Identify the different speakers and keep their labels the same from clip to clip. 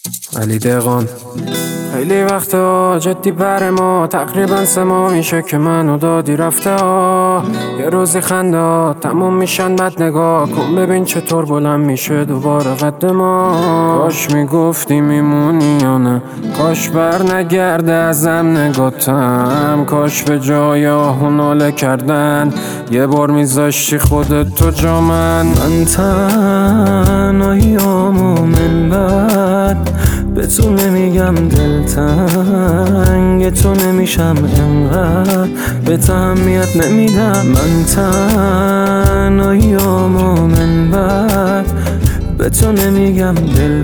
Speaker 1: علی دقان خیلی وقتا جدی بر ما تقریبا 3 ماه میشه که منو دادی رفته ها. یه روزی خنده تموم میشن بد نگاه کن ببین چطور بلند میشه دوباره قد ما. کاش میگفتی میمونی یا نه، کاش بر نگرده ازم نگاتم، کاش به جای آهو ناله کردن یه بار میذاشتی خودت تو جا من تنهاییامو من بعد به تو نمیگم دلتنگ تو نمیشم انقدر به اهمیت نمیدم. من تنهاییامو من بعد به تو نمیگم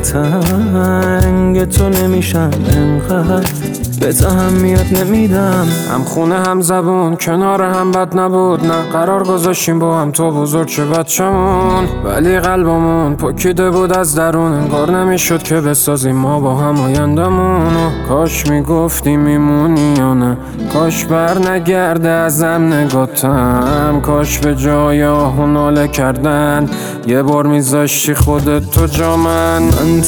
Speaker 1: دلتنگ تو نمیشم انقدر به اهمیت نمیدم. هم خونه هم زبون کنار هم بد نبود، نه قرار گذاشتیم با هم تو بزرگ چه بچمون، ولی قلبمون پکیده بود از درون، انگار نمیشد که بسازیم ما با هم آیندمون. کاش میگفتی میمونی یا نه، کاش بر نگرده ازم نگاتم، کاش به جای آهو ناله کردن یه بار میذاشتی خودت تو جا من. من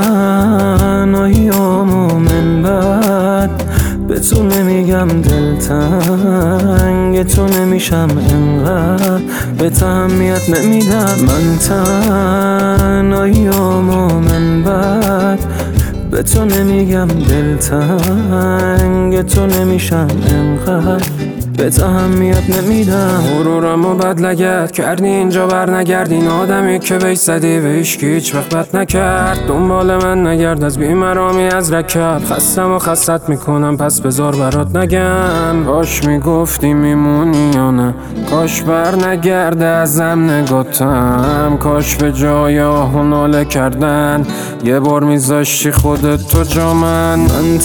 Speaker 1: تنهاییامو من بعد به تو نمیگم دلتنگ تو نمیشم انقدر به اهمیت نمیدم. من تنهاییامو من بعد به تو نمیگم دلتنگ تو نمیشم انقدر به اهمیت نمیدم. غرورمو بد لگد کردی اینجا بر نگردی، این آدمی که بهش زدی و هیچ وقت بد نکرد. دنبال من نگرد از بیمرامی از رکب، خستم و خستت میکنم پس بذار برات نگم. کاش میگفتی میمونی یا نه، کاش بر نگرده ازم نگاتم، کاش به جای آهو ناله کردن یه بار میذاشتی خودت تو جا من. من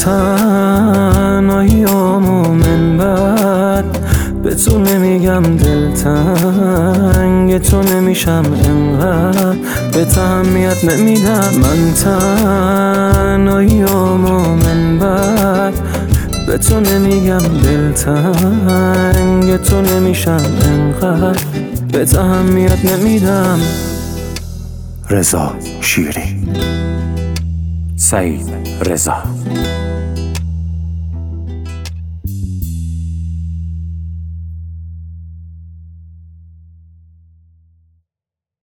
Speaker 1: تنهاییامو من بعد به تو نمیگم دلتنگ تو نمیشم انقدر به اهمیت نمیدم. من تنهاییامو من بعد به تو نمیگم دلتنگ تو نمیشم انقدر به اهمیت نمیدم.
Speaker 2: رضا شیری، سعید رضا.